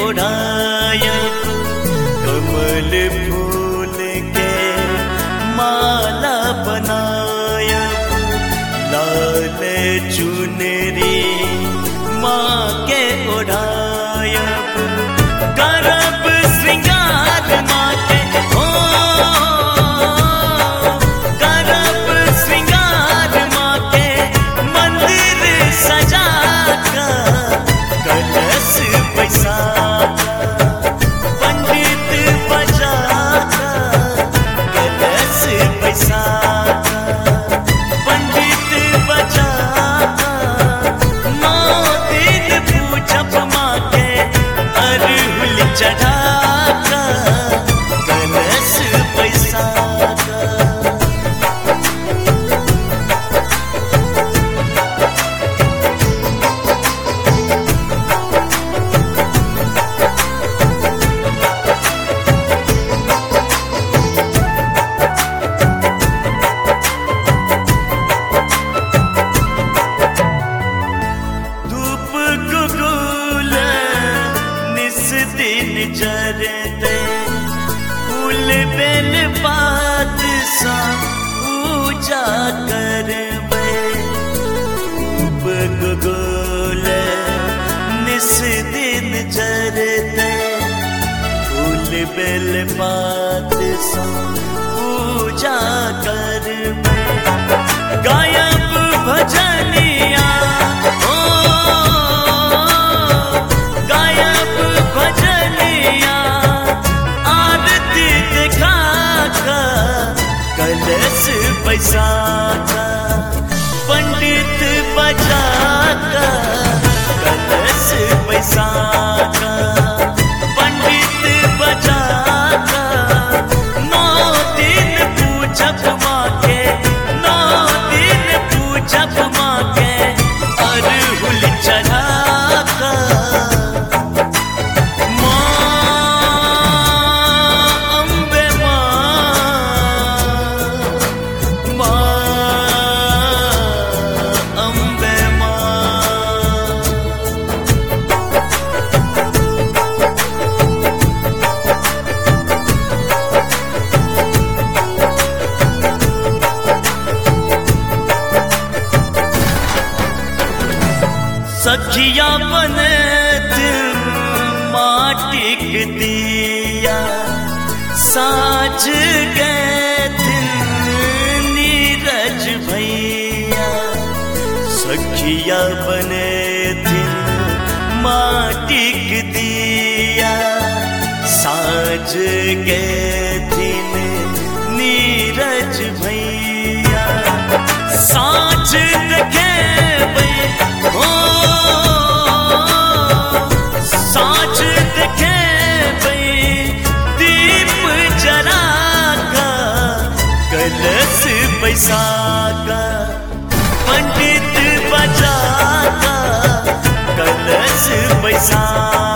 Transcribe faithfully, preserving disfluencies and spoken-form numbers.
ओढ़ायब कमल फूल के माला बनायब लाल चुनरी माँ के ओढ़ायब करब श्रृंगार माँ के हो करब श्रृंगार माँ के मंदिर सजा कर कलश बैसा पंडित बजा कलश बैसा पंडित बजा नौ दिन पूजब माँ के अरहुल चढ़ा कलश बैसा दिन जरते फूल बेल पात सा पूजा करबे धूप गुगुल निस दिन जरते फूल बेल पात सा पूजा करबे गायब भजनिया कलश बैसा पंडित बजा कलश बैसा पंडित बजा नौ दिन पूजब माँ के नौ दिन पूजब माँ के अरहुल चढ़ा सखिया बनत माटिक दिया साँझ गए दिन नीरज भैया सखिया बने दिन माटिक दिया साँझ गए दिन नीरज भैया साँझ देखे हो साँझ देखे दीप जरा कलश बैसा पंडित बजा कलश बैसा